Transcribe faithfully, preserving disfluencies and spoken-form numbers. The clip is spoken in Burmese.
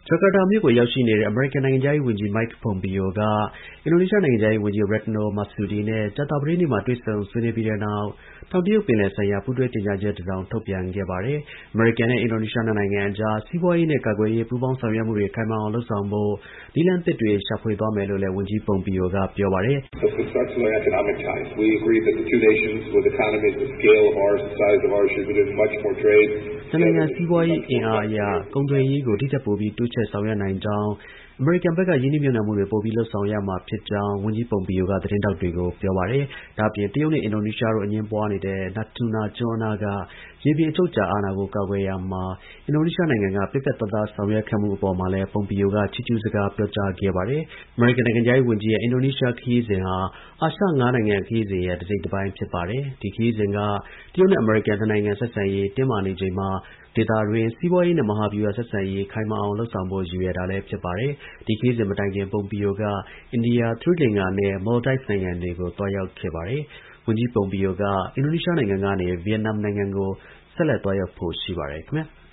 ဂျကာတာမြို့ကို ရောက်ရှိနေတဲ့ အမေရိကန် နိုင်ငံခြားရေးဝန်ကြီး Mike Pompeo က အင်ဒိုနီးရှား နိုင်ငံခြားရေးဝန်ကြီး Retno Marsudi နဲ့ ကြာသပတေးနေ့မှာ တွေ့ဆုံဆွေးနွေးပြီးတဲ့နောက် တောင်တရုတ်ပင်လယ်ဆိုင်ရာ ပူးတွဲကြေညာချက်တစ်စောင် ထုတ်ပြန်ခဲ့ပါတယ်။ အမေရိကန်နဲ့ အင်ဒိုနီးရှား နှစ်နိုင်ငံအကြား စီးပွားရေးနဲ့ ကာကွယ်ရေး ပူးပေါင်းဆောင်ရွက်မှုတွေ ခိုင်မာအောင် လုပ်ဆောင်ဖို့ နည်းလမ်းသစ်တွေ ရှာဖွေသွားမယ်လို့လည်း ဝန်ကြီး Pompeo က ပြောပါတယ်။ “ နှစ်နိုင်ငံ စီးပွားရေး အင်အားအရ ကုန်သွယ်ရေးကို ဒီထက်ပိုပြီး တိုးချဲ့ဆောင်ရွက်နိုင်ကြောင်း၊ အမေရိကန်ဘက်က ရင်းနှီးမြှုပ်နှံမှုတွေ ပိုပြီး လုပ်ဆောင်ရမှာ ဖြစ်ကြောင်း” ဝန်ကြီး Pompeo က သတင်းထောက်တွေကို ပြောပါတယ်။ ဒါ့အပြင် တရုတ်နဲ့ အင်ဒိုနီးရှားတို့ အငြင်းပွားနေတဲ့ Natuna ကျွန်းအနားက ရေပြင် အချုပ်အခြာအာဏာကို ကာကွယ်ရာမှာ အင်ဒိုနီးရှားနိုင်ငံက ပြတ်ပြတ်သားသား ဆောင်ရွက်ခဲ့မှုအပေါ်မှာလည်း Pompeo က ချီးကျူးစကား ပြောကြားခဲ့ပါတယ်။ အမေရိကန် နိုင်ငံခြားရေးဝန်ကြီးရဲ့ အင်ဒိုနီးရှား ခရီးစဉ်ဟာ အာရှ ၅ နိုင်ငံ ခရီးစဉ်ရဲ့ တစ်စိတ်တစ်ပိုင်း ဖြစ်ပါတယ်။ ဒီခရီးစဉ်က တရုတ်နဲ့ အမေရိကန် နှစ်နိုင်ငံ ဆက်ဆံရေး တင်းမာနေချိန်မှာ ဒေသတွင်း စီးပွားရေးနဲ့ မဟာဗျူဟာ ဆက်ဆံရေး ခိုင်မာအောင် လုပ်ဆောင်ဖို့ ရည်ရွယ်တာလည်း ဖြစ်ပါတယ်။ ဒီခရီးစဉ် မတိုင်ခင် Pompeo က အိန္ဒိယ၊ သီရိလင်္ကာနဲ့ Maldives နိုင်ငံတွေကို သွားရောက်ခဲ့ပါတယ်။ ဝန်ကြီး Pompeo က အင်ဒိုနီးရှားနိုင်ငံကနေ ဗီယက်နမ်နိုင်ငံကို ဆက်လက် သွားရောက်ဖို့ ရှိပါတယ် ခင်ဗျာ။